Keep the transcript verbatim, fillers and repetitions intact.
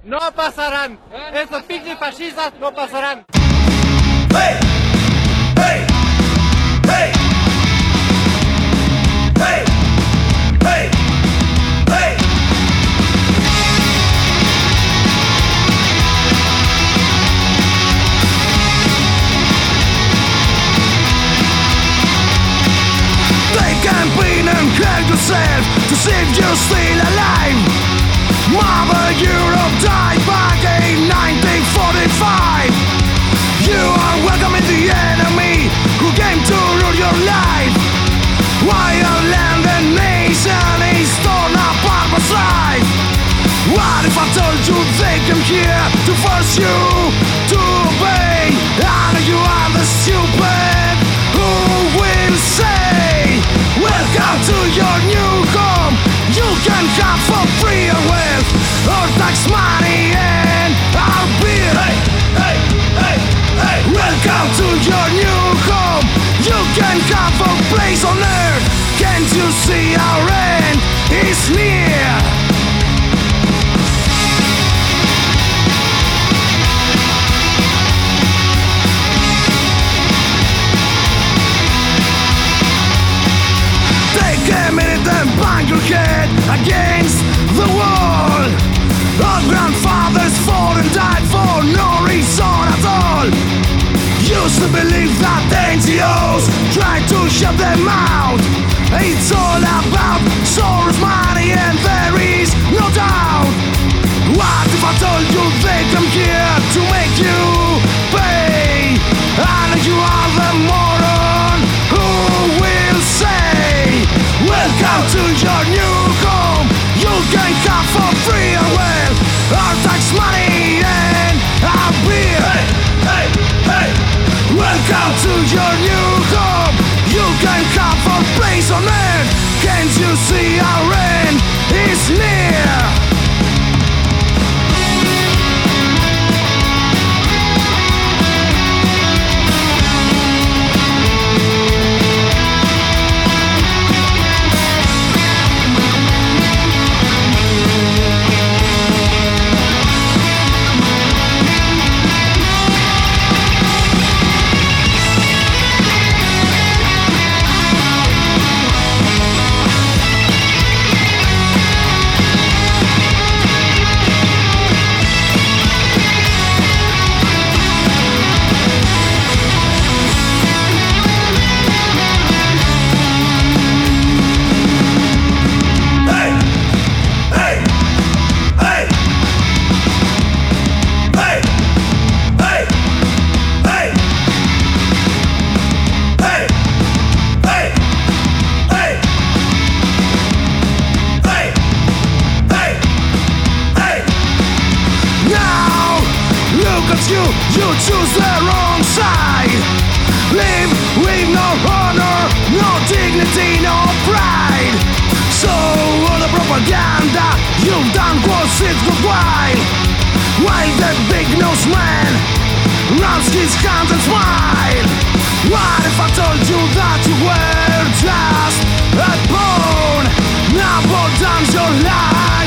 No pasarán. Estos pinches fascistas no pasarán. Hey, hey, hey, hey, hey, hey. Take a pain and hurt yourself to see if you're still alive. Mother Europe died back in nineteen forty-five. You are welcoming the enemy who came to rule your life. Why your land and nation is torn apart by strife? What if I told you they came here to force you to obey? And you are the stupid who will say, welcome to your new home. You can have for free or wealth, or tax money and our beer. Hey, hey, hey, hey. Welcome to your new home. You can have a place on earth. Can't you see our end is near? Take a minute and bang your head against the wall. Our grandfathers fought and died for no reason at all. Used to believe that N G Os tried to shut them out. It's all about Soros money and there is no doubt. What if I told you they come here to make you pay? And you are the moron who will say, welcome to your new home. You can have for free or well our tax money and our beer. Hey, hey, hey. Welcome to your new home. You can have a place on earth. Can't you see our end is near? You, you choose the wrong side. Live with no honor, no dignity, no pride. So all the propaganda you've done was it goodbye. While the big nose man rubs his hands and smile. What if I told you that you were just a pawn? Now put down your life.